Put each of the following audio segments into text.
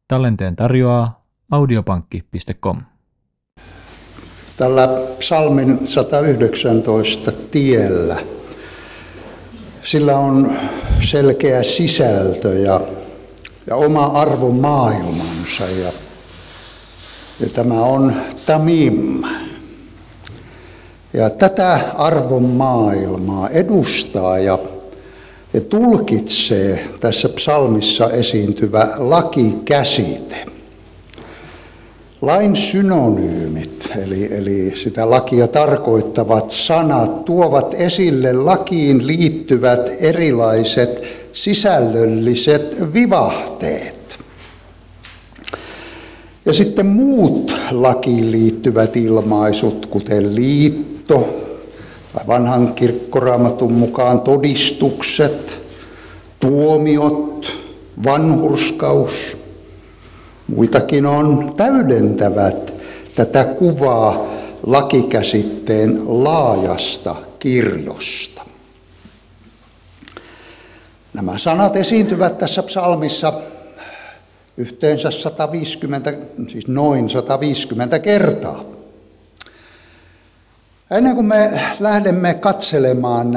Tallenteen tarjoaa audiopankki.com. Tällä psalmin 119 tiellä, sillä on selkeä sisältö ja oma arvomaailmansa. Ja tämä on tamim. Ja tätä arvomaailmaa edustaa ja tulkitsee tässä psalmissa esiintyvä lakikäsite. Lain synonyymit, eli sitä lakia tarkoittavat sanat, tuovat esille lakiin liittyvät erilaiset sisällölliset vivahteet. Ja sitten muut lakiin liittyvät ilmaisut, kuten liitto, tai vanhan kirkkoraamatun mukaan todistukset, tuomiot, vanhurskaus, muitakin on, täydentävät tätä kuvaa lakikäsitteen laajasta kirjosta. Nämä sanat esiintyvät tässä psalmissa yhteensä noin 150 kertaa. Ennen kuin me lähdemme katselemaan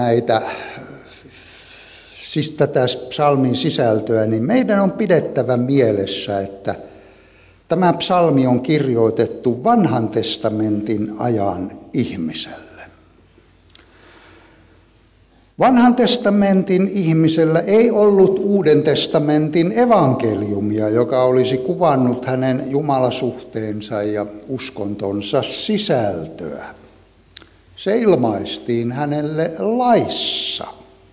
tätä psalmin sisältöä, niin meidän on pidettävä mielessä, että tämä psalmi on kirjoitettu Vanhan testamentin ajan ihmiselle. Vanhan testamentin ihmisellä ei ollut Uuden testamentin evankeliumia, joka olisi kuvannut hänen jumalasuhteensa ja uskontonsa sisältöä. Se ilmaistiin hänelle laissa.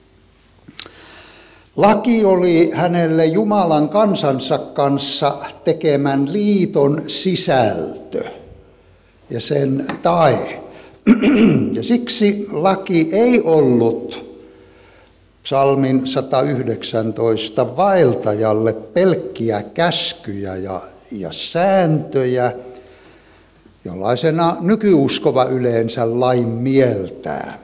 Laki oli hänelle Jumalan kansansa kanssa tekemän liiton sisältö ja sen tae. Ja siksi laki ei ollut psalmin 119 vaeltajalle pelkkiä käskyjä ja sääntöjä, jollaisena nykyuskova yleensä lain mieltää.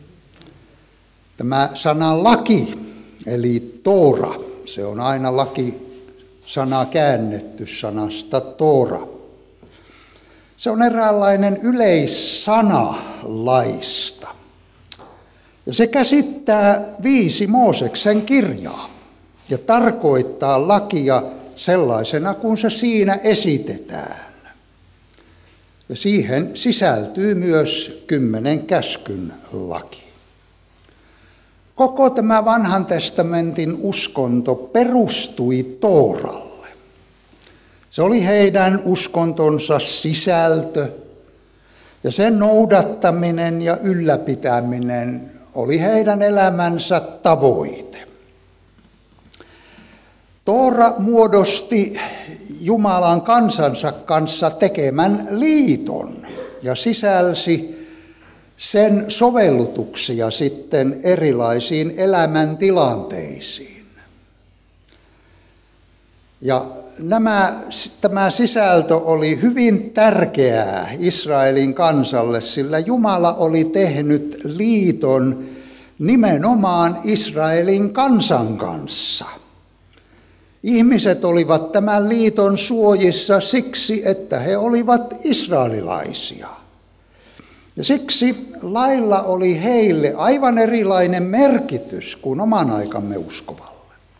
Tämä sana laki, eli Toora, se on aina laki-sana käännetty sanasta Toora. Se on eräänlainen yleissana laista. Ja se käsittää 5 Mooseksen kirjaa ja tarkoittaa lakia sellaisena kuin se siinä esitetään. Ja siihen sisältyy myös 10 käskyn laki. Koko tämä Vanhan testamentin uskonto perustui Tooralle. Se oli heidän uskontonsa sisältö, ja sen noudattaminen ja ylläpitäminen oli heidän elämänsä tavoite. Toora muodosti Jumalan kansansa kanssa tekemän liiton ja sisälsi sen sovellutuksia sitten erilaisiin elämäntilanteisiin. Ja tämä sisältö oli hyvin tärkeää Israelin kansalle, sillä Jumala oli tehnyt liiton nimenomaan Israelin kansan kanssa. Ihmiset olivat tämän liiton suojissa siksi, että he olivat israelilaisia. Ja siksi lailla oli heille aivan erilainen merkitys kuin oman aikamme uskovalle.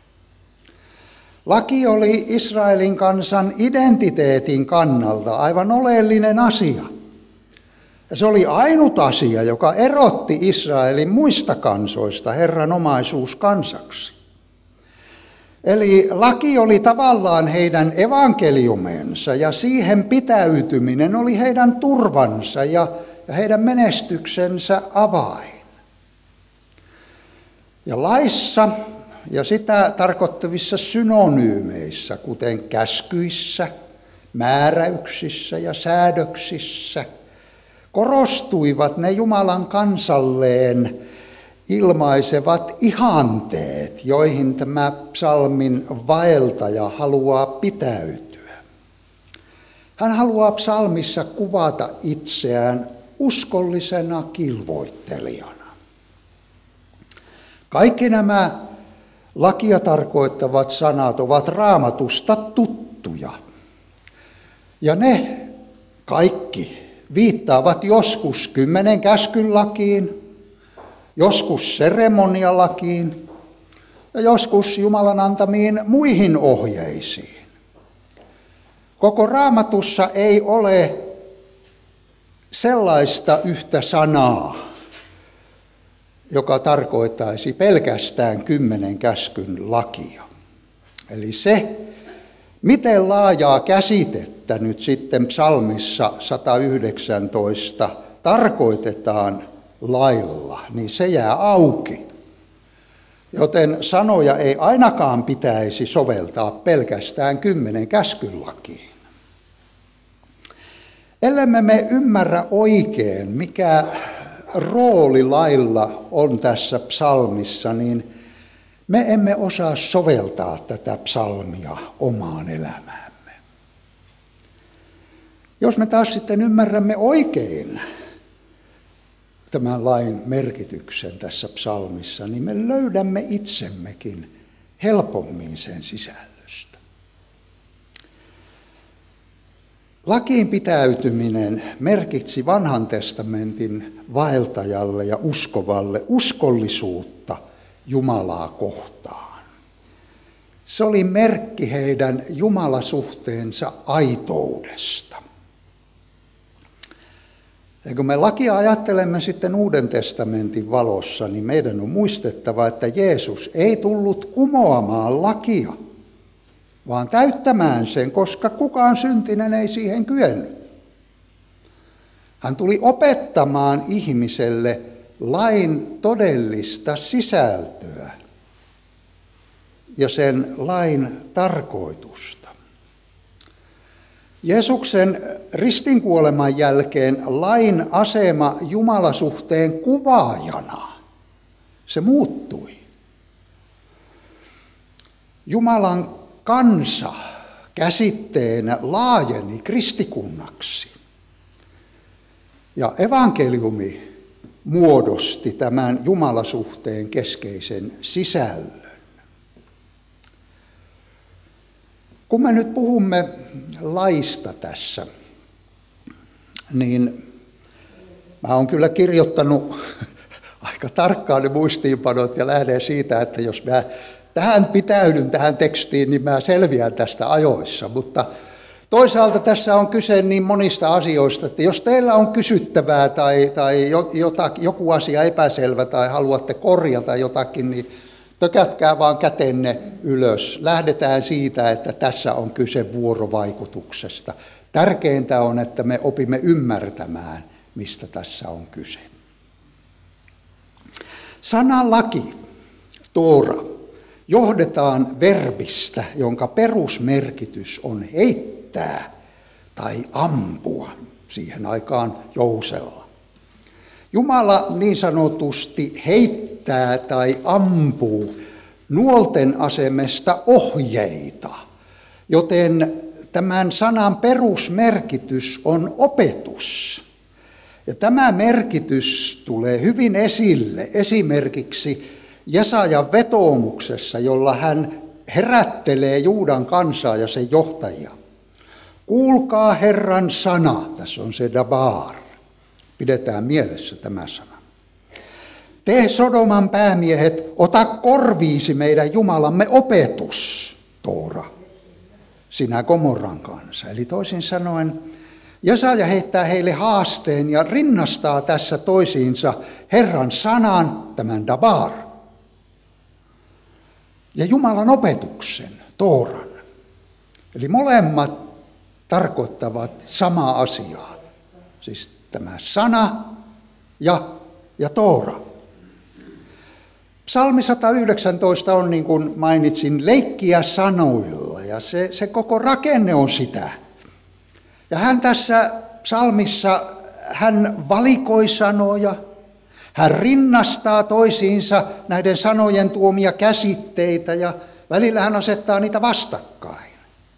Laki oli Israelin kansan identiteetin kannalta aivan oleellinen asia. Ja se oli ainut asia, joka erotti Israelin muista kansoista Herran omaisuuskansaksi. Eli laki oli tavallaan heidän evankeliumensa ja siihen pitäytyminen oli heidän turvansa ja heidän menestyksensä avain. Ja laissa ja sitä tarkoittavissa synonyymeissä, kuten käskyissä, määräyksissä ja säädöksissä, korostuivat ne Jumalan kansalleen ilmaisevat ihanteet, joihin tämä psalmin vaeltaja haluaa pitäytyä. Hän haluaa psalmissa kuvata itseään uskollisena kilvoittelijana. Kaikki nämä lakia tarkoittavat sanat ovat Raamatusta tuttuja. tuttuja. Ja ne kaikki viittaavat joskus 10 käskyn lakiin, joskus seremonialakiin ja joskus Jumalan antamiin muihin ohjeisiin. Koko Raamatussa ei ole sellaista yhtä sanaa, joka tarkoittaisi pelkästään 10 käskyn lakia. Eli se, miten laajaa käsitettä nyt sitten psalmissa 119 tarkoitetaan lailla, niin se jää auki. Joten sanoja ei ainakaan pitäisi soveltaa pelkästään 10 käskyn lakiin. Ellemme me ymmärrä oikein, mikä rooli lailla on tässä psalmissa, niin me emme osaa soveltaa tätä psalmia omaan elämäämme. Jos me taas sitten ymmärrämme oikein tämän lain merkityksen tässä psalmissa, niin me löydämme itsemmekin helpommin sen sisällöstä. Lakiin pitäytyminen merkitsi vanhan testamentin vaeltajalle ja uskovalle uskollisuutta Jumalaa kohtaan. Se oli merkki heidän jumalasuhteensa aitoudesta. Ja kun me lakia ajattelemme sitten Uuden testamentin valossa, niin meidän on muistettava, että Jeesus ei tullut kumoamaan lakia, vaan täyttämään sen, koska kukaan syntinen ei siihen kyennyt. Hän tuli opettamaan ihmiselle lain todellista sisältöä ja sen lain tarkoitusta. Jeesuksen ristinkuoleman jälkeen lain asema jumalasuhteen kuvaajana, se muuttui. Jumalan kansa käsitteenä laajeni kristikunnaksi. Ja evankeliumi muodosti tämän jumalasuhteen keskeisen sisällön. Kun me nyt puhumme laista tässä, niin mä oon kyllä kirjoittanut aika tarkkaan ne muistiinpanot ja lähden siitä, että jos mä pitäydyn tähän tekstiin, niin mä selviän tästä ajoissa. Mutta toisaalta tässä on kyse niin monista asioista, että jos teillä on kysyttävää tai joku asia epäselvä tai haluatte korjata jotakin, niin tökätkää vaan kätenne ylös. Lähdetään siitä, että tässä on kyse vuorovaikutuksesta. Tärkeintä on, että me opimme ymmärtämään, mistä tässä on kyse. Sana laki, Toora, johdetaan verbistä, jonka perusmerkitys on heittää tai ampua, siihen aikaan jousella. Jumala niin sanotusti heittää tai ampuu nuolten asemesta ohjeita, joten tämän sanan perusmerkitys on opetus. Ja tämä merkitys tulee hyvin esille esimerkiksi Jesajan vetoomuksessa, jolla hän herättelee Juudan kansaa ja sen johtajia. Kuulkaa Herran sana, tässä on se dabar. Pidetään mielessä tämä sana. Te Sodoman päämiehet, ota korviisi meidän Jumalamme opetus, Toora, sinä Gomorran kanssa. Eli toisin sanoen, Jesaja heittää heille haasteen ja rinnastaa tässä toisiinsa Herran sanan, tämän dabar, ja Jumalan opetuksen, Tooran. Eli molemmat tarkoittavat samaa asiaa. Siis tämä sana ja Toora. Psalmi 119 on, niin kuin mainitsin, leikkiä sanoilla ja se koko rakenne on sitä. Ja hän tässä psalmissa, hän valikoi sanoja, hän rinnastaa toisiinsa näiden sanojen tuomia käsitteitä ja välillä hän asettaa niitä vastakkain.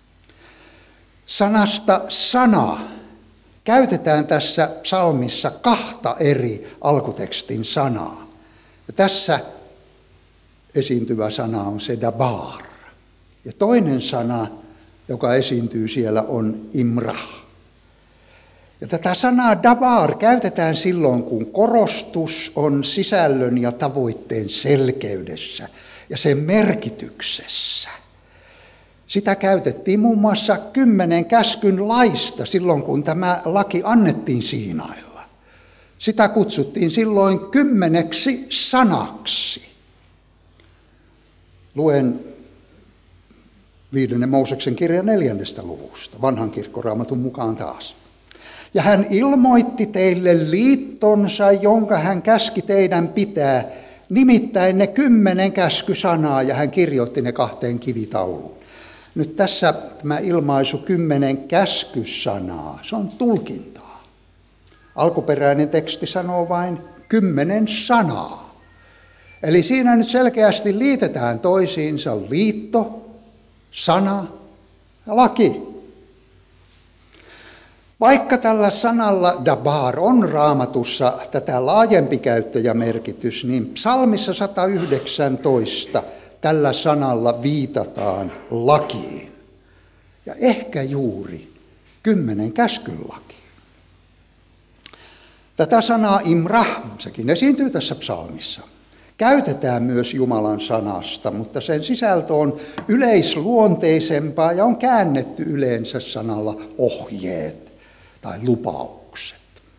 Sanasta sana käytetään tässä psalmissa 2 eri alkutekstin sanaa. Ja tässä esiintyvä sana on se dabar. Ja toinen sana joka esiintyy siellä, on imrah. Ja tätä sanaa dabar käytetään silloin, kun korostus on sisällön ja tavoitteen selkeydessä ja sen merkityksessä. Sitä käytettiin muun muassa 10 käskyn laista silloin, kun tämä laki annettiin Siinailla. Sitä kutsuttiin silloin 10 sanaksi. Luen 5. Mooseksen kirjan 4. luvusta, vanhan kirkkoraamatun mukaan taas. Ja hän ilmoitti teille liittonsa, jonka hän käski teidän pitää, nimittäin ne 10 käskysanaa, ja hän kirjoitti ne 2 kivitauluun. Nyt tässä tämä ilmaisu 10 käskysanaa, se on tulkintaa. Alkuperäinen teksti sanoo vain 10 sanaa. Eli siinä nyt selkeästi liitetään toisiinsa liitto, sana ja laki. Vaikka tällä sanalla dabar on Raamatussa tätä laajempi käyttö ja merkitys, niin psalmissa 119 tällä sanalla viitataan lakiin. Ja ehkä juuri 10 käskyn lakiin. Tätä sanaa imrah, sekin esiintyy tässä psalmissa, käytetään myös Jumalan sanasta, mutta sen sisältö on yleisluonteisempaa ja on käännetty yleensä sanalla ohjeet tai lupaukset.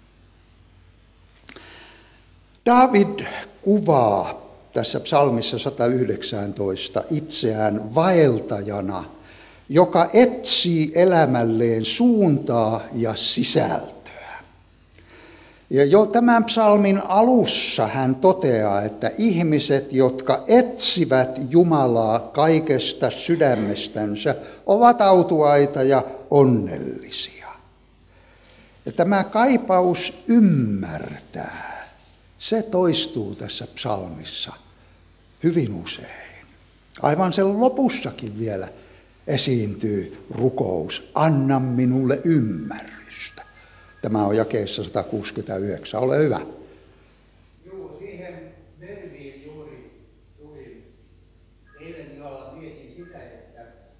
David kuvaa tässä psalmissa 119 itseään vaeltajana, joka etsii elämälleen suuntaa ja sisältöä. Ja jo tämän psalmin alussa hän toteaa, että ihmiset, jotka etsivät Jumalaa kaikesta sydämestänsä, ovat autuaita ja onnellisia. Ja tämä kaipaus ymmärtää, se toistuu tässä psalmissa hyvin usein. Aivan sen lopussakin vielä esiintyy rukous, anna minulle ymmärrystä. Tämä on jakeessa 169. Ole hyvä. Joo, siihen verbiin juuri tuli eilen illalla mietin sitä, että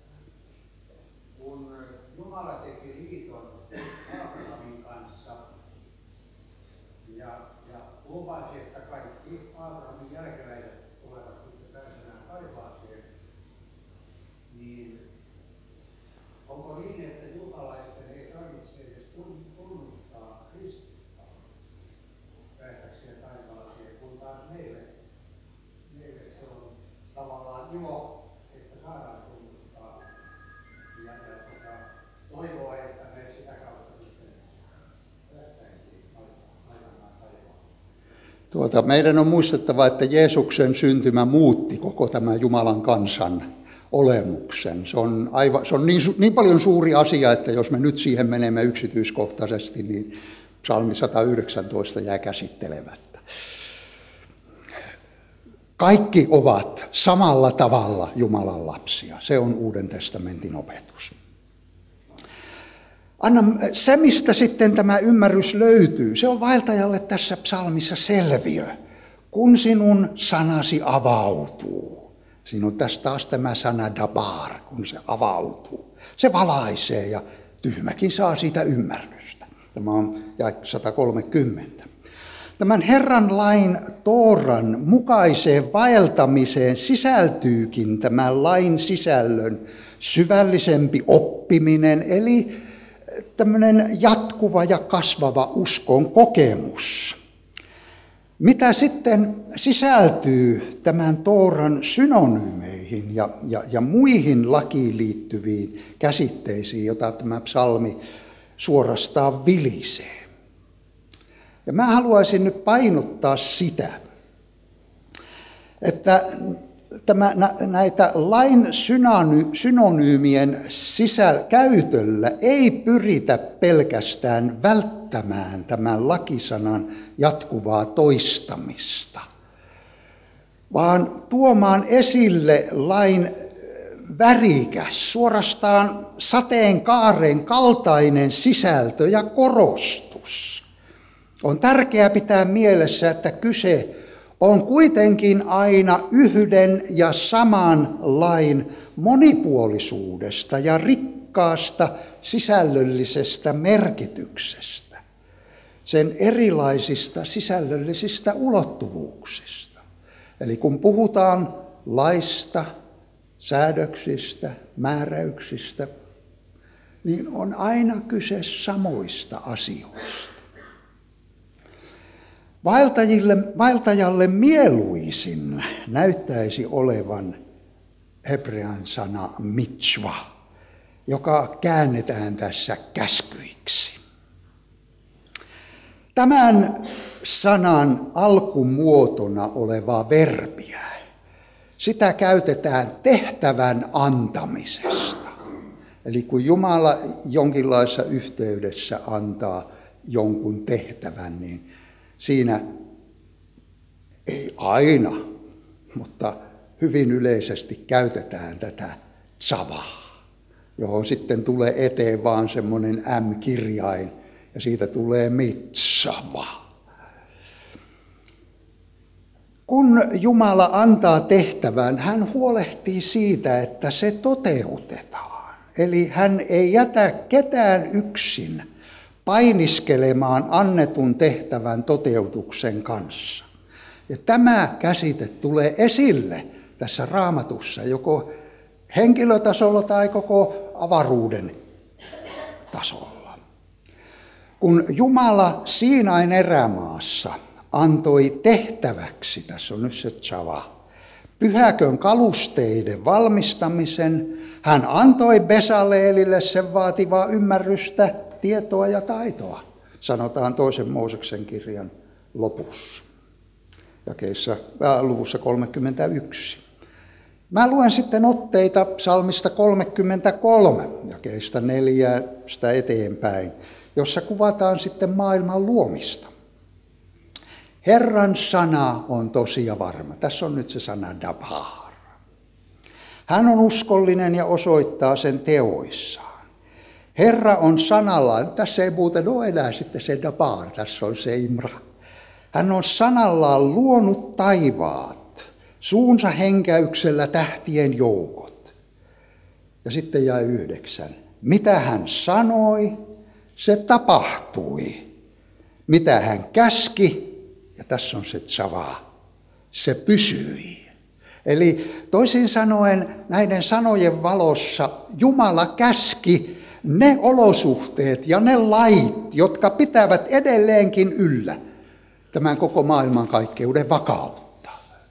kun Jumala teki liiton Abrahamin kanssa ja lupasi, että kaikki Abrahamin jälkeläiset tulevat sitten pääsemään taivaaseen, niin onko niin, että juutalaisten ei tarvitse edes tunnustaa Kristusta päästäkseen taivaaseen, kun taas meille se on tavallaan ilo, että saadaan tunnustaa ja toivoa, että me sitä kautta sitten päästäisiin aikanaan taivaan. Meidän on muistettava, että Jeesuksen syntymä muutti koko tämän Jumalan kansan olemuksen. Se on niin paljon suuri asia, että jos me nyt siihen menemme yksityiskohtaisesti, niin psalmi 119 jää käsittelemättä. Kaikki ovat samalla tavalla Jumalan lapsia. Se on Uuden testamentin opetus. Se, mistä sitten tämä ymmärrys löytyy, se on vaeltajalle tässä psalmissa selviö. Kun sinun sanasi avautuu. Siinä on tässä taas tämä sana dabar, kun se avautuu. Se valaisee ja tyhmäkin saa siitä ymmärrystä. Tämä on jae 130. Tämän Herran lain Tooran mukaiseen vaeltamiseen sisältyykin tämän lain sisällön syvällisempi oppiminen, eli tämmöinen jatkuva ja kasvava uskon kokemus. Mitä sitten sisältyy tämän Tooran synonyymeihin ja muihin lakiin liittyviin käsitteisiin, joita tämä psalmi suorastaan vilisee? Ja mä haluaisin nyt painottaa sitä, että näitä lain synonyymien käytöllä ei pyritä pelkästään välttämään tämän lakisanan jatkuvaa toistamista, vaan tuomaan esille lain värikäs, suorastaan sateenkaaren kaltainen sisältö ja korostus. On tärkeää pitää mielessä, että kyse on kuitenkin aina yhden ja saman lain monipuolisuudesta ja rikkaudesta. rikkaasta sisällöllisestä merkityksestä, sen erilaisista sisällöllisistä ulottuvuuksista. Eli kun puhutaan laista, säädöksistä, määräyksistä, niin on aina kyse samoista asioista. Vaeltajalle mieluisin näyttäisi olevan hebrean sana mitzva, joka käännetään tässä käskyiksi. Tämän sanan alkumuotona olevaa verbiä, sitä käytetään tehtävän antamisesta. Eli kun Jumala jonkinlaisessa yhteydessä antaa jonkun tehtävän, niin siinä ei aina, mutta hyvin yleisesti käytetään tätä tsavaa, johon sitten tulee eteen vaan semmoinen M-kirjain ja siitä tulee mitsava. Kun Jumala antaa tehtävän, hän huolehtii siitä, että se toteutetaan. Eli hän ei jätä ketään yksin painiskelemaan annetun tehtävän toteutuksen kanssa. Ja tämä käsite tulee esille tässä Raamatussa joko henkilötasolla tai koko avaruuden tasolla. Kun Jumala Siinain erämaassa antoi tehtäväksi, tässä on nyt se tsava, pyhäkön kalusteiden valmistamisen, hän antoi Besaleelille sen vaativaa ymmärrystä, tietoa ja taitoa, sanotaan 2. Mooseksen kirjan lopussa, luvussa 31. Mä luen sitten otteita psalmista 33, jakeista 4 eteenpäin, jossa kuvataan sitten maailman luomista. Herran sana on tosi ja varma. Tässä on nyt se sana dabar. Hän on uskollinen ja osoittaa sen teoissaan. Herra on sanallaan, tässä ei muuten ole enää sitten se dabar, tässä on se imra. Hän on sanallaan luonut taivaat, suunsa henkäyksellä tähtien joukot. Ja sitten jäi 9. Mitä hän sanoi, se tapahtui. Mitä hän käski, ja tässä on se tsava, se pysyi. Eli toisin sanoen näiden sanojen valossa Jumala käski ne olosuhteet ja ne lait, jotka pitävät edelleenkin yllä tämän koko maailmankaikkeuden vakautta.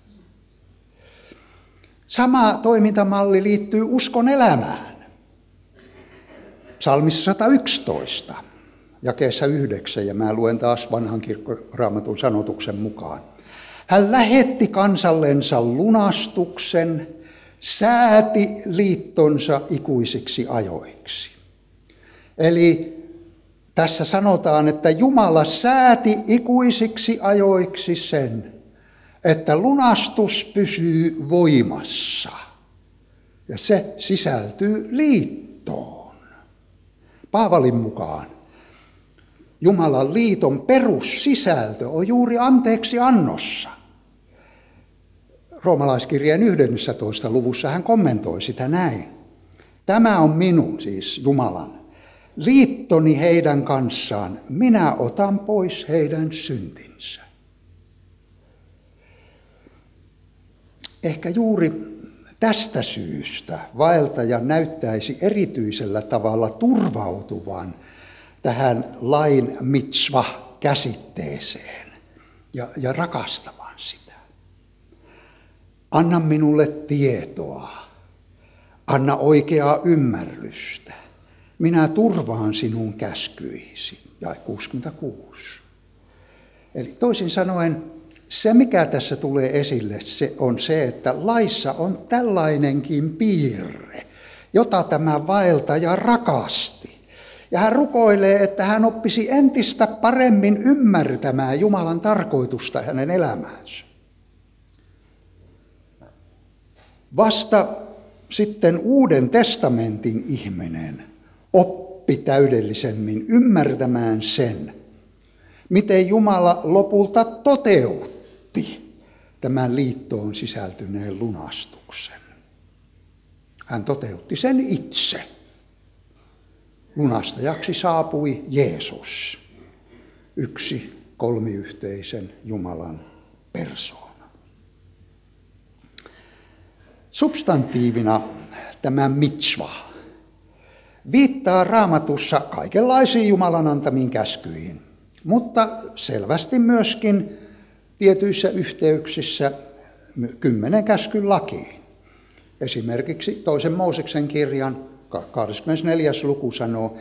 Sama toimintamalli liittyy uskon elämään. Psalmissa 111, jakeessa 9, ja mä luen taas vanhan kirkkoraamatun sanotuksen mukaan. Hän lähetti kansallensa lunastuksen, sääti liittonsa ikuisiksi ajoiksi. Eli tässä sanotaan, että Jumala sääti ikuisiksi ajoiksi sen, että lunastus pysyy voimassa. Ja se sisältyy liittoon. Paavalin mukaan Jumalan liiton perussisältö on juuri anteeksi annossa. Roomalaiskirjeen 11. luvussa hän kommentoi sitä näin. Tämä on minun, siis Jumalan, liittoni heidän kanssaan. Minä otan pois heidän syntinsä. Ehkä juuri tästä syystä vaeltaja näyttäisi erityisellä tavalla turvautuvan tähän lain mitzva-käsitteeseen ja rakastavan sitä. Anna minulle tietoa, anna oikeaa ymmärrystä. Minä turvaan sinun käskyisi. Jae 66. Eli toisin sanoen, se mikä tässä tulee esille, se on se, että laissa on tällainenkin piirre, jota tämä vaeltaja rakasti. Ja hän rukoilee, että hän oppisi entistä paremmin ymmärtämään Jumalan tarkoitusta hänen elämäänsä. Vasta sitten Uuden testamentin ihminen oppi täydellisemmin ymmärtämään sen, miten Jumala lopulta toteutti tämän liittoon sisältyneen lunastuksen. Hän toteutti sen itse. lunastajaksi saapui Jeesus, yksi kolmiyhteisen Jumalan persoona. Substantiivina tämä mitzva viittaa Raamatussa kaikenlaisiin Jumalan antamiin käskyihin, mutta selvästi myöskin tietyissä yhteyksissä 10 käskyn lakiin. Esimerkiksi 2. Mooseksen kirjan 24. luku sanoo,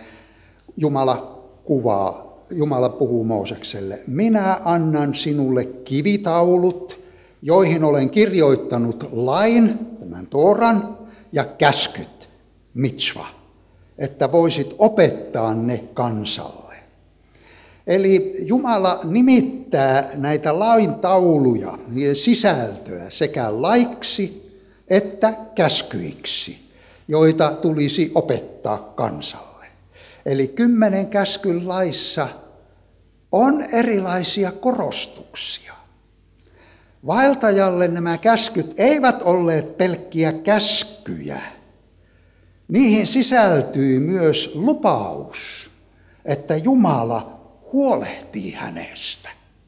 Jumala puhuu Moosekselle, minä annan sinulle kivitaulut, joihin olen kirjoittanut lain, tämän Tooran, ja käskyt, mitzva, että voisit opettaa ne kansalle. Eli Jumala nimittää näitä lain tauluja, niiden sisältöä sekä laiksi että käskyiksi, joita tulisi opettaa kansalle. Eli 10 käskyn laissa on erilaisia korostuksia. Vaeltajalle nämä käskyt eivät olleet pelkkiä käskyjä. Niihin sisältyy myös lupaus, että Jumala huolehtii hänestä.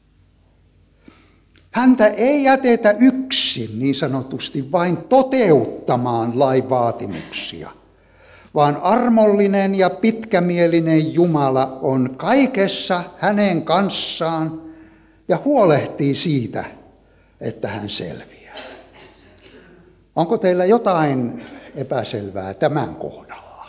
Häntä ei jätetä yksin niin sanotusti vain toteuttamaan lain vaatimuksia, vaan armollinen ja pitkämielinen Jumala on kaikessa hänen kanssaan ja huolehtii siitä, että hän selviää. Onko teillä jotain epäselvää tämän kohdalla?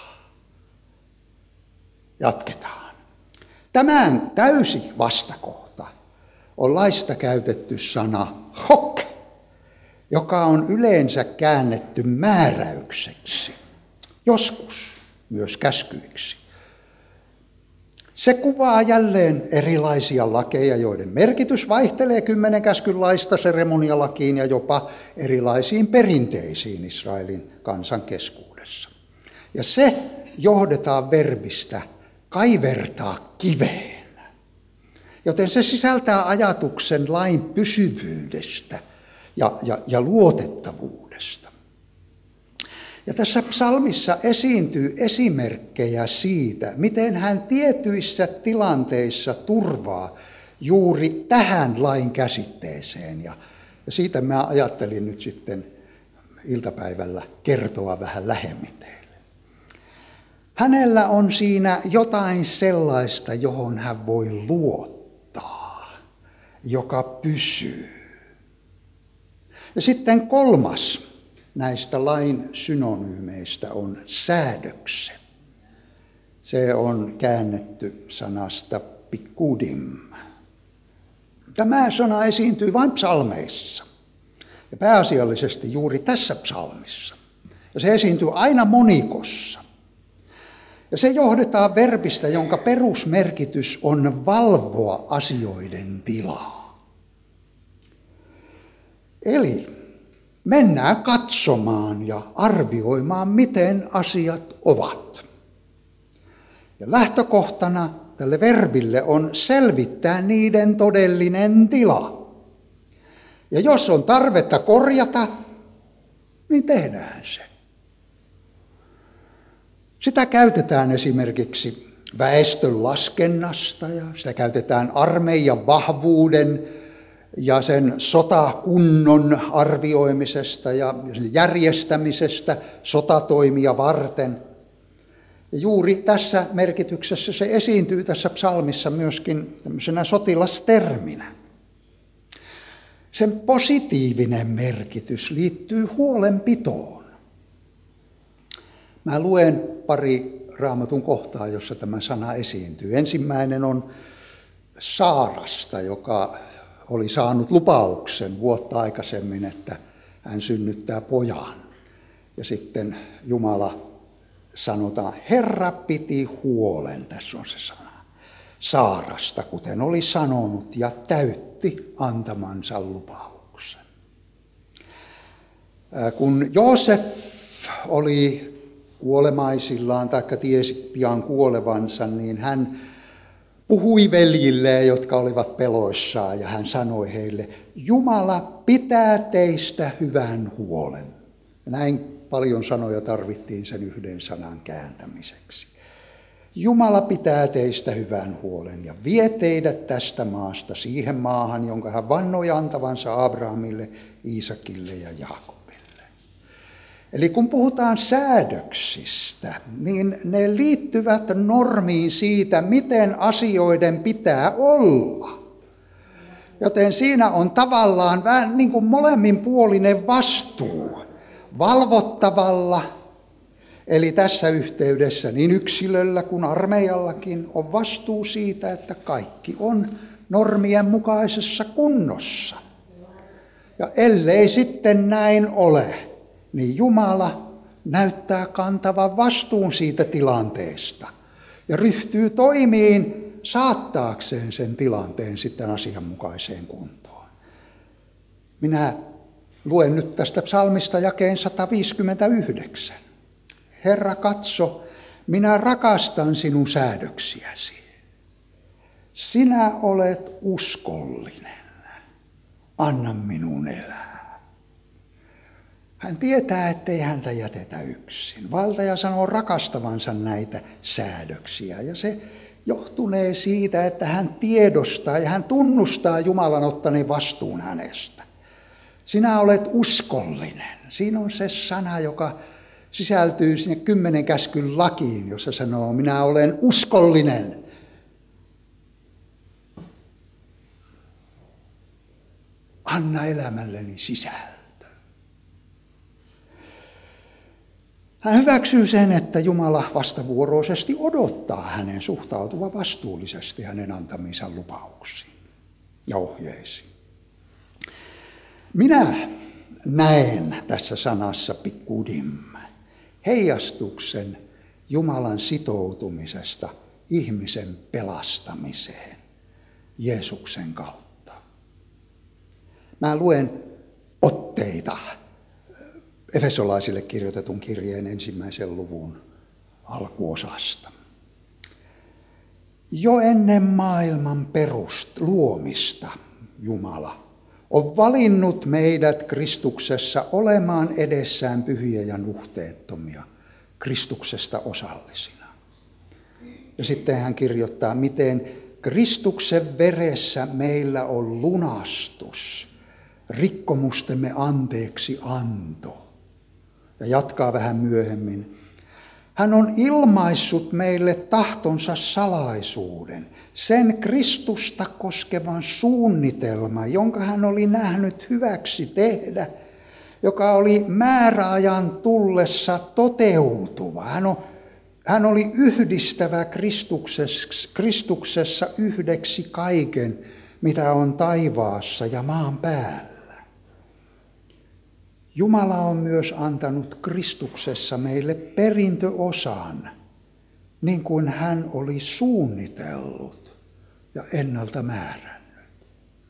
Jatketaan. Tämän täysi vastakohta on laista käytetty sana hok, joka on yleensä käännetty määräykseksi, joskus myös käskyiksi. Se kuvaa jälleen erilaisia lakeja, joiden merkitys vaihtelee 10 käskyn laista seremonialakiin ja jopa erilaisiin perinteisiin Israelin kansan keskuudessa. Ja se johdetaan verbistä kaivertaa kiveen. Joten se sisältää ajatuksen lain pysyvyydestä ja luotettavuudesta. Ja tässä psalmissa esiintyy esimerkkejä siitä, miten hän tietyissä tilanteissa turvaa juuri tähän lain käsitteeseen. Ja siitä mä ajattelin nyt sitten iltapäivällä kertoa vähän lähemmin teille. Hänellä on siinä jotain sellaista, johon hän voi luottaa, joka pysyy. Ja sitten 3. näistä lain synonyymeistä on säädökset. Se on käännetty sanasta pikudim. Tämä sana esiintyy vain psalmeissa ja pääasiallisesti juuri tässä psalmissa. Ja se esiintyy aina monikossa. Ja se johdetaan verbistä, jonka perusmerkitys on valvoa asioiden tilaa. Eli mennään katsomaan ja arvioimaan, miten asiat ovat. Ja lähtökohtana tälle verbille on selvittää niiden todellinen tila. Ja jos on tarvetta korjata, niin tehdään se. Sitä käytetään esimerkiksi väestön laskennasta ja sitä käytetään armeijan vahvuuden ja sen sotakunnon arvioimisesta ja sen järjestämisestä sotatoimia varten. Ja juuri tässä merkityksessä se esiintyy tässä psalmissa myöskin tämmöisenä sotilasterminä. Sen positiivinen merkitys liittyy huolenpitoon. Mä luen pari Raamatun kohtaa, jossa tämä sana esiintyy. Ensimmäinen on Saarasta, joka oli saanut lupauksen vuotta aikaisemmin, että hän synnyttää pojan. Ja sitten Jumala sanotaan, Herra piti huolen, tässä on se sana, Saarasta, kuten oli sanonut, ja täytti antamansa lupauksen. Kun Joosef oli kuolemaisillaan, taikka tiesi pian kuolevansa, niin hän puhui veljilleen, jotka olivat peloissaan, ja hän sanoi heille, Jumala pitää teistä hyvän huolen. Ja näin paljon sanoja tarvittiin sen yhden sanan kääntämiseksi. Jumala pitää teistä hyvän huolen ja vie teidät tästä maasta siihen maahan, jonka hän vannoi antavansa Abrahamille, Iisakille ja Jaakobille. Eli kun puhutaan säädöksistä, niin ne liittyvät normiin siitä, miten asioiden pitää olla. Joten siinä on tavallaan vähän niin kuin molemminpuolinen vastuu valvottavalla. Eli tässä yhteydessä niin yksilöllä kuin armeijallakin on vastuu siitä, että kaikki on normien mukaisessa kunnossa. Ja ellei sitten näin ole, niin Jumala näyttää kantavan vastuun siitä tilanteesta ja ryhtyy toimiin saattaakseen sen tilanteen sitten asianmukaiseen kuntoon. Minä luen nyt tästä psalmista jakeen 159. Herra, katso, minä rakastan sinun säädöksiäsi. Sinä olet uskollinen. Anna minun elää. Hän tietää, ettei häntä jätetä yksin. Valtaja sanoo rakastavansa näitä säädöksiä. Ja se johtunee siitä, että hän tiedostaa ja hän tunnustaa Jumalan ottaneen vastuun hänestä. Sinä olet uskollinen. Siinä on se sana, joka sisältyy sinne 10 käskyn lakiin, jossa sanoo, minä olen uskollinen. Anna elämälleni sisältö. Hän hyväksyy sen, että Jumala vastavuoroisesti odottaa hänen suhtautuvan vastuullisesti hänen antamiinsa lupauksiin ja ohjeisiin. Minä näen tässä sanassa pikkudim heijastuksen Jumalan sitoutumisesta ihmisen pelastamiseen Jeesuksen kautta. Mä luen otteita Efesolaisille kirjoitetun kirjeen 1. luvun alkuosasta. Jo ennen maailman luomista Jumala on valinnut meidät Kristuksessa olemaan edessään pyhiä ja nuhteettomia, Kristuksesta osallisina. Ja sitten hän kirjoittaa, miten Kristuksen veressä meillä on lunastus, rikkomustemme anteeksi anto. Ja jatkaa vähän myöhemmin. Hän on ilmaissut meille tahtonsa salaisuuden, sen Kristusta koskevan suunnitelman, jonka hän oli nähnyt hyväksi tehdä, joka oli määräajan tullessa toteutuva. Hän oli yhdistävä Kristuksessa yhdeksi kaiken, mitä on taivaassa ja maan päällä. Jumala on myös antanut Kristuksessa meille perintöosan, niin kuin hän oli suunnitellut ja ennalta määrännyt.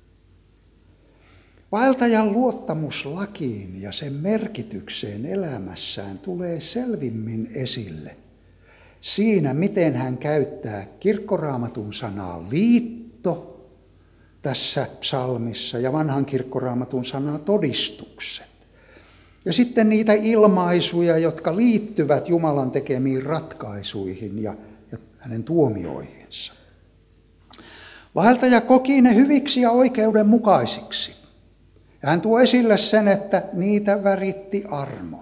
Vaeltajan luottamus lakiin ja sen merkitykseen elämässään tulee selvimmin esille siinä, miten hän käyttää kirkkoraamatun sanaa liitto tässä psalmissa ja vanhan kirkkoraamatun sanaa todistukset. Ja sitten niitä ilmaisuja, jotka liittyvät Jumalan tekemiin ratkaisuihin ja hänen tuomioihinsa. Vaeltaja koki ne hyviksi ja oikeudenmukaisiksi. Ja hän tuo esille sen, että niitä väritti armo.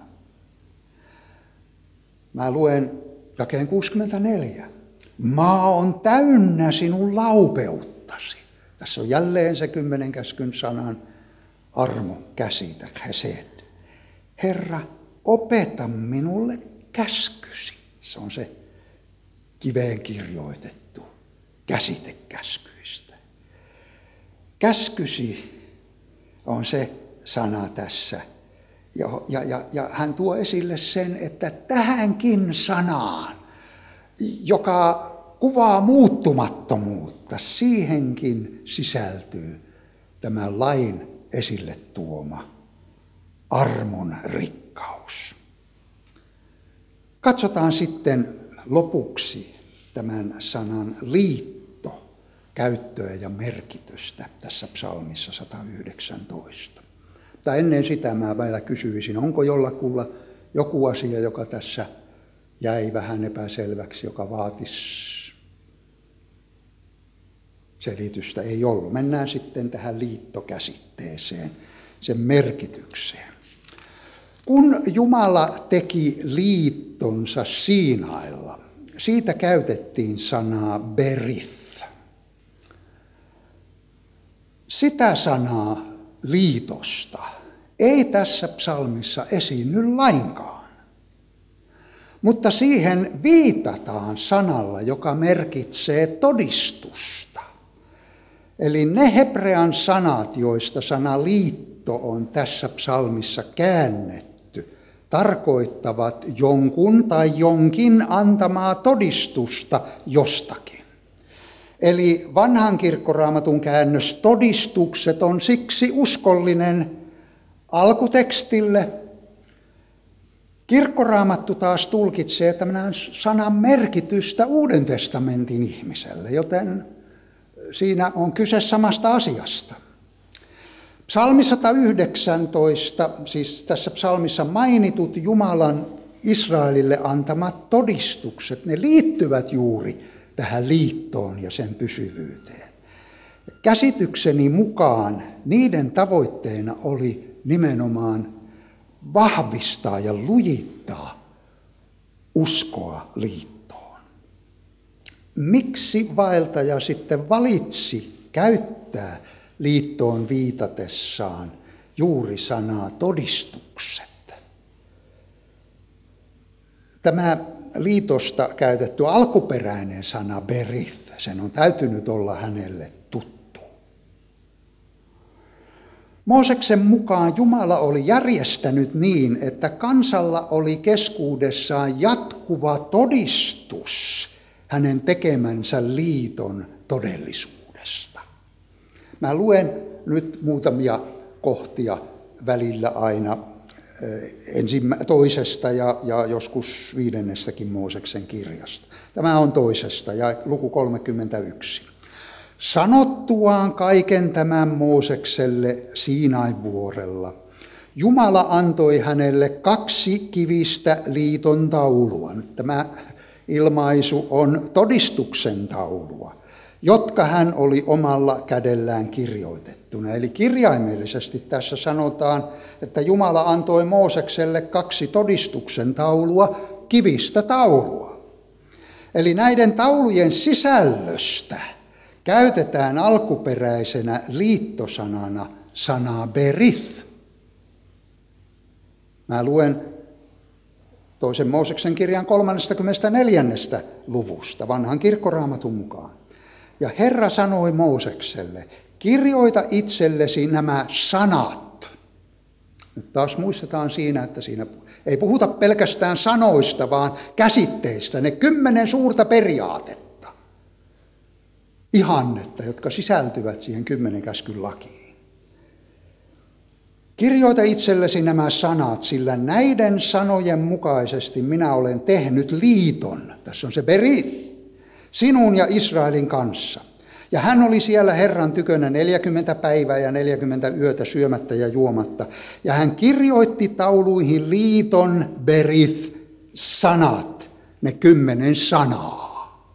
Mä luen jakeen 64. Maa on täynnä sinun laupeuttasi. Tässä on jälleen se 10 käskyn sanan armo, käsitä, chesed. Herra, opeta minulle käskysi. Se on se kiveen kirjoitettu käsite käskyistä. Käskysi on se sana tässä. Ja hän tuo esille sen, että tähänkin sanaan, joka kuvaa muuttumattomuutta, siihenkin sisältyy tämä lain esille tuoma armon rikkaus. Katsotaan sitten lopuksi tämän sanan liitto, käyttöä ja merkitystä tässä psalmissa 119. Mutta ennen sitä mä vielä kysyisin, onko jollakulla joku asia, joka tässä jäi vähän epäselväksi, joka vaatisi selitystä. Ei ollut. Mennään sitten tähän liittokäsitteeseen, sen merkitykseen. Kun Jumala teki liittonsa Siinailla, siitä käytettiin sanaa berith. Sitä sanaa liitosta ei tässä psalmissa esiinny lainkaan, mutta siihen viitataan sanalla, joka merkitsee todistusta. Eli ne hebrean sanat, joista sana liitto on tässä psalmissa käännetty, tarkoittavat jonkun tai jonkin antamaa todistusta jostakin. Eli vanhan kirkkoraamatun käännös todistukset on siksi uskollinen alkutekstille. Kirkkoraamattu taas tulkitsee tämän sanan merkitystä Uuden testamentin ihmiselle, joten siinä on kyse samasta asiasta. Psalmi 119, siis tässä psalmissa mainitut Jumalan Israelille antamat todistukset, ne liittyvät juuri tähän liittoon ja sen pysyvyyteen. Käsitykseni mukaan niiden tavoitteena oli nimenomaan vahvistaa ja lujittaa uskoa liittoon. Miksi vaeltaja sitten valitsi käyttää liittoon viitatessaan juuri sanaa todistukset? Tämä liitosta käytetty alkuperäinen sana berith, sen on täytynyt olla hänelle tuttu. Mooseksen mukaan Jumala oli järjestänyt niin, että kansalla oli keskuudessaan jatkuva todistus hänen tekemänsä liiton todellisuudesta. Mä luen nyt muutamia kohtia välillä aina toisesta ja joskus 5. Mooseksen kirjasta. Tämä on toisesta ja luku 31. Sanottuaan kaiken tämän Moosekselle Siinain vuorella, Jumala antoi hänelle 2 kivistä liiton taulua. Tämä ilmaisu on todistuksen taulua, jotka hän oli omalla kädellään kirjoitettuna. Eli kirjaimellisesti tässä sanotaan, että Jumala antoi Moosekselle 2 todistuksen taulua, kivistä taulua. Eli näiden taulujen sisällöstä käytetään alkuperäisenä liittosanana sanaa berith. Mä luen 2. Mooseksen kirjan 34. luvusta vanhan kirkkoraamatun mukaan. Ja Herra sanoi Moosekselle, kirjoita itsellesi nämä sanat. Nyt taas muistetaan siinä, että siinä ei puhuta pelkästään sanoista, vaan käsitteistä, ne 10 suurta periaatetta, ihannetta, jotka sisältyvät siihen 10 käskyn lakiin. Kirjoita itsellesi nämä sanat, sillä näiden sanojen mukaisesti minä olen tehnyt liiton, tässä on se berith, sinun ja Israelin kanssa. Ja hän oli siellä Herran tykönä 40 päivää ja 40 yötä syömättä ja juomatta. Ja hän kirjoitti tauluihin liiton berith sanat, ne 10 sanaa.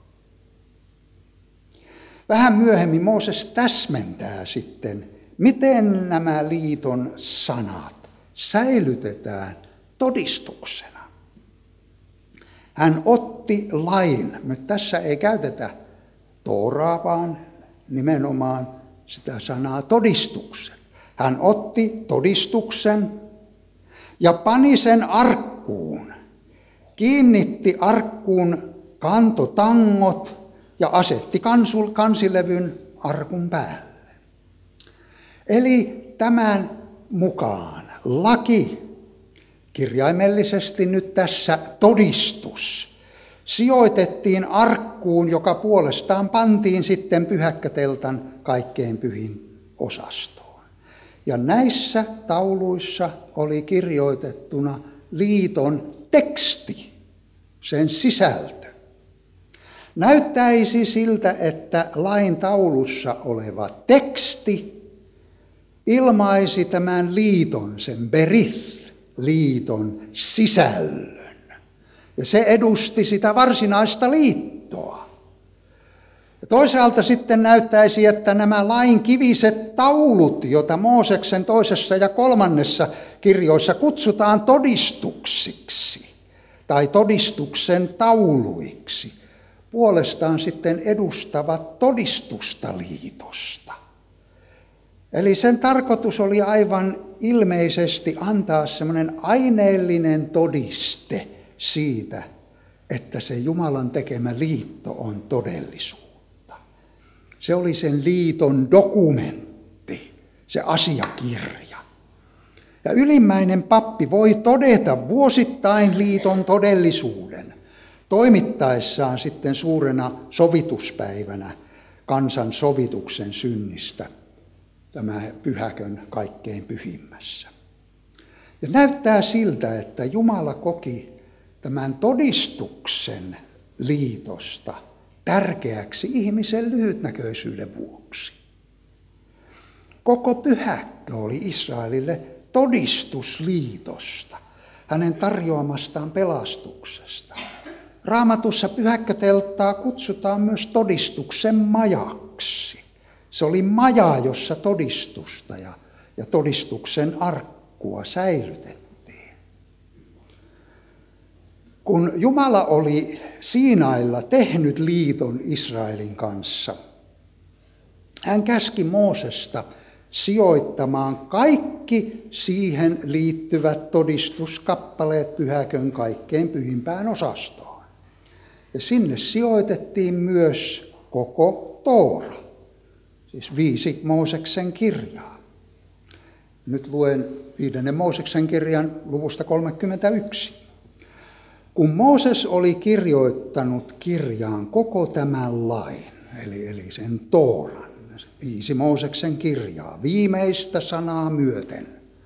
Vähän myöhemmin Mooses täsmentää sitten, miten nämä liiton sanat säilytetään todistuksena. Hän otti lain, nyt tässä ei käytetä Tooraa, vaan nimenomaan sitä sanaa todistuksen. Hän otti todistuksen ja pani sen arkkuun, kiinnitti arkkuun kantotangot ja asetti kansilevyn arkun päälle. Eli tämän mukaan laki, kirjaimellisesti nyt tässä todistus, sijoitettiin arkkuun, joka puolestaan pantiin sitten pyhäkkäteltan kaikkein pyhin osastoon. Ja näissä tauluissa oli kirjoitettuna liiton teksti, sen sisältö. Näyttäisi siltä, että lain taulussa oleva teksti ilmaisi tämän liiton, sen berith, liiton sisällön. Ja se edusti sitä varsinaista liittoa. Ja toisaalta sitten näyttäisi, että nämä lain kiviset taulut, joita Mooseksen 2. ja 3. kirjoissa kutsutaan todistuksiksi tai todistuksen tauluiksi, puolestaan sitten edustavat todistusta liitosta. Eli sen tarkoitus oli aivan ilmeisesti antaa semmoinen aineellinen todiste siitä, että se Jumalan tekemä liitto on todellisuutta. Se oli sen liiton dokumentti, se asiakirja. Ja ylimmäinen pappi voi todeta vuosittain liiton todellisuuden toimittaessaan sitten suurena sovituspäivänä kansan sovituksen synnistä tämä pyhäkön kaikkein pyhimmässä. Ja näyttää siltä, että Jumala koki tämän todistuksen liitosta tärkeäksi ihmisen lyhytnäköisyyden vuoksi. Koko pyhäkkö oli Israelille todistus liitosta, hänen tarjoamastaan pelastuksesta. Raamatussa pyhäkkötelttaa kutsutaan myös todistuksen majaksi. Se oli maja, jossa todistusta ja todistuksen arkkua säilytettiin. Kun Jumala oli Siinailla tehnyt liiton Israelin kanssa, hän käski Moosesta sijoittamaan kaikki siihen liittyvät todistuskappaleet pyhäkön kaikkein pyhimpään osastoon. Ja sinne sijoitettiin myös koko Toora, siis 5 Mooseksen kirjaa. Nyt luen 5. Mooseksen kirjan luvusta 31. Kun Mooses oli kirjoittanut kirjaan koko tämän lain, eli sen Tooran, 5 Mooseksen kirjaa, viimeistä sanaa myöten,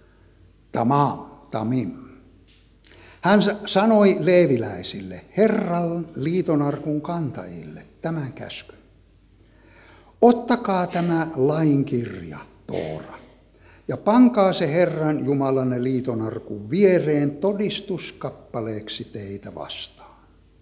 tamim. Hän sanoi leeviläisille, Herran liitonarkun kantajille, tämän käskyn. Ottakaa tämä lainkirja, Toora, ja pankaa se Herran Jumalanne liitonarkun viereen todistuskappaleeksi teitä vastaan.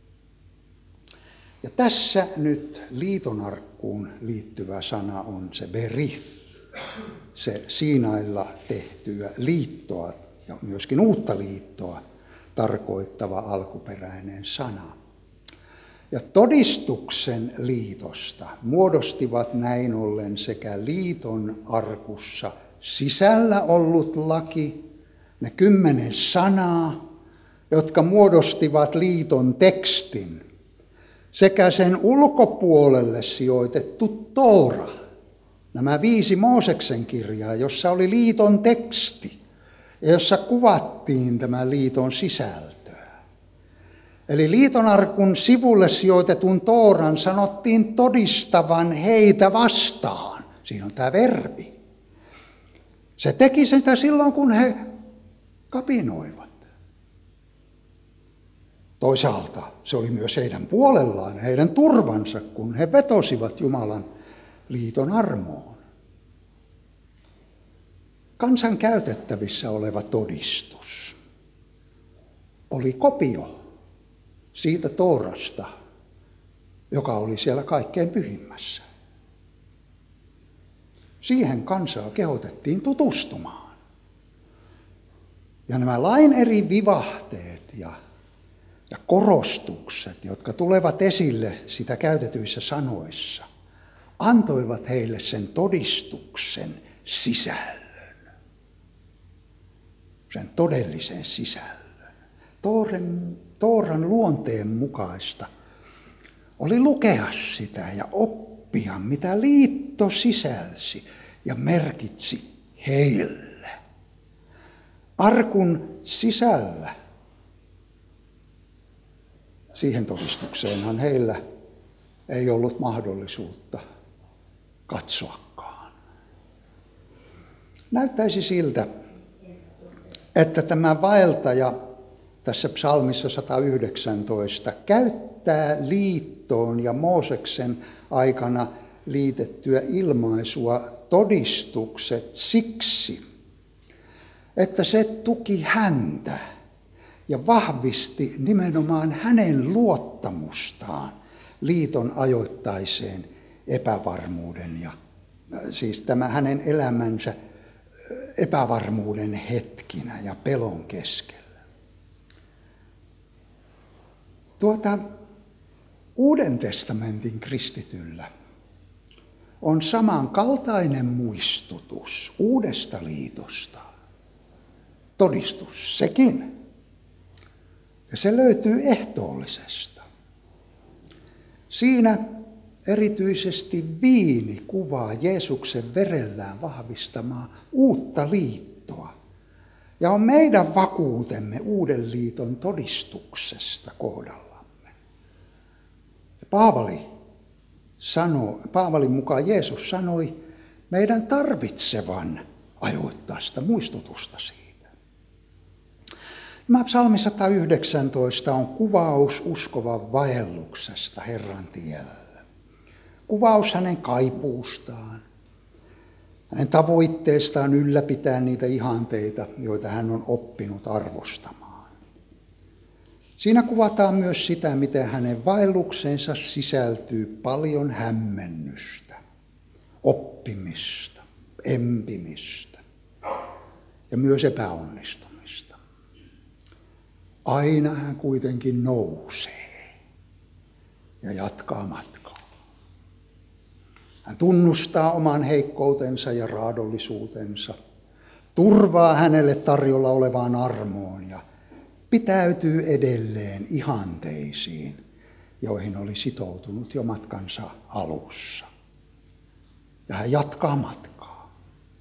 Ja tässä nyt liitonarkkuun liittyvä sana on se berith, se Siinailla tehtyä liittoa ja myöskin uutta liittoa tarkoittava alkuperäinen sana. Ja todistuksen liitosta muodostivat näin ollen sekä liiton arkussa sisällä ollut laki, ne 10 sanaa, jotka muodostivat liiton tekstin, sekä sen ulkopuolelle sijoitettu Toora, nämä 5 Mooseksen kirjaa, jossa oli liiton teksti ja jossa kuvattiin tämä liiton sisältöä. Eli liitonarkun sivulle sijoitetun Tooran sanottiin todistavan heitä vastaan. Siinä on tämä verbi. Se teki sitä silloin, kun he kapinoivat. Toisaalta se oli myös heidän puolellaan, heidän turvansa, kun he vetosivat Jumalan liiton armoon. Kansan käytettävissä oleva todistus oli kopio siitä Toorasta, joka oli siellä kaikkein pyhimmässä. Siihen kansaa kehotettiin tutustumaan. Ja nämä lain eri vivahteet ja korostukset, jotka tulevat esille sitä käytetyissä sanoissa, antoivat heille sen todistuksen sisällön, sen todellisen sisällön. Tooran luonteen mukaista oli lukea sitä ja oppia, mitä liitto sisälsi ja merkitsi heille. Arkun sisällä, siihen todistukseenhan heillä ei ollut mahdollisuutta katsoakaan. Näyttäisi siltä, että tämä vaeltaja tässä psalmissa 119 käyttää liittoon ja Mooseksen aikana liitettyä ilmaisua todistukset siksi, että se tuki häntä ja vahvisti nimenomaan hänen luottamustaan liiton ajoittaiseen epävarmuuden ja siis tämä hänen elämänsä epävarmuuden hetkinä ja pelon keskellä. Uuden testamentin kristityllä on samankaltainen muistutus uudesta liitosta. Todistus sekin. Ja se löytyy ehtoollisesta. Siinä erityisesti viini kuvaa Jeesuksen verellään vahvistamaa uutta liittoa. Ja on meidän vakuutemme uuden liiton todistuksesta kohdallamme. Paavalin mukaan Jeesus sanoi meidän tarvitsevan ajoittaista muistutusta siitä. Tämä psalmi 119 on kuvaus uskovan vaelluksesta Herran tiellä. Kuvaus hänen kaipuustaan, hänen tavoitteestaan ylläpitää niitä ihanteita, joita hän on oppinut arvostamaan. Siinä kuvataan myös sitä, miten hänen vaelluksensa sisältyy paljon hämmennystä, oppimista, empimistä ja myös epäonnistumista. Aina hän kuitenkin nousee ja jatkaa matkaa. Hän tunnustaa oman heikkoutensa ja raadollisuutensa, turvaa hänelle tarjolla olevaan armoon ja pitäytyy edelleen ihanteisiin, joihin oli sitoutunut jo matkansa alussa. Ja hän jatkaa matkaa.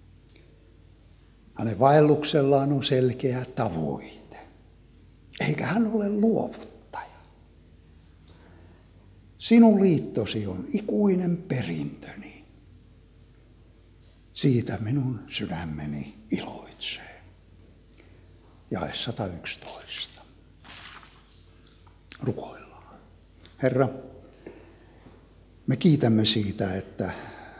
Hänen vaelluksellaan on selkeä tavoite, eikä hän ole luovuttaja. Sinun liittosi on ikuinen perintöni. Siitä minun sydämeni iloitsee. Jae 111. Rukoillaan. Herra, me kiitämme siitä, että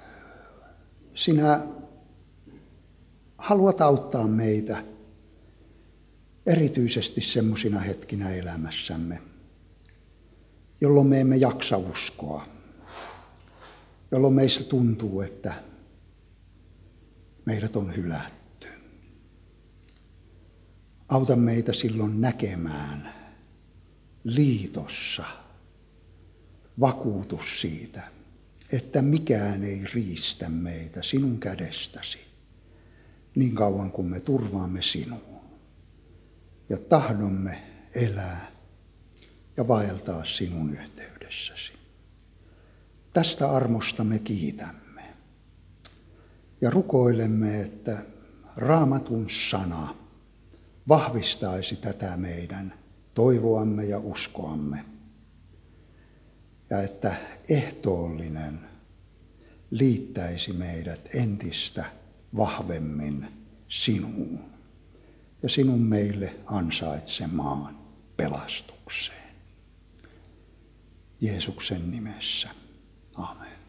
sinä haluat auttaa meitä erityisesti semmoisina hetkinä elämässämme, jolloin me emme jaksa uskoa, jolloin meistä tuntuu, että meidät on hylätty. Auta meitä silloin näkemään liitossa vakuutus siitä, että mikään ei riistä meitä sinun kädestäsi niin kauan kuin me turvaamme sinuun ja tahdomme elää ja vaeltaa sinun yhteydessäsi. Tästä armosta me kiitämme ja rukoilemme, että Raamatun sana vahvistaisi tätä meidän toivoamme ja uskoamme ja että ehtoollinen liittäisi meidät entistä vahvemmin sinuun ja sinun meille ansaitsemaan pelastukseen. Jeesuksen nimessä. Amen.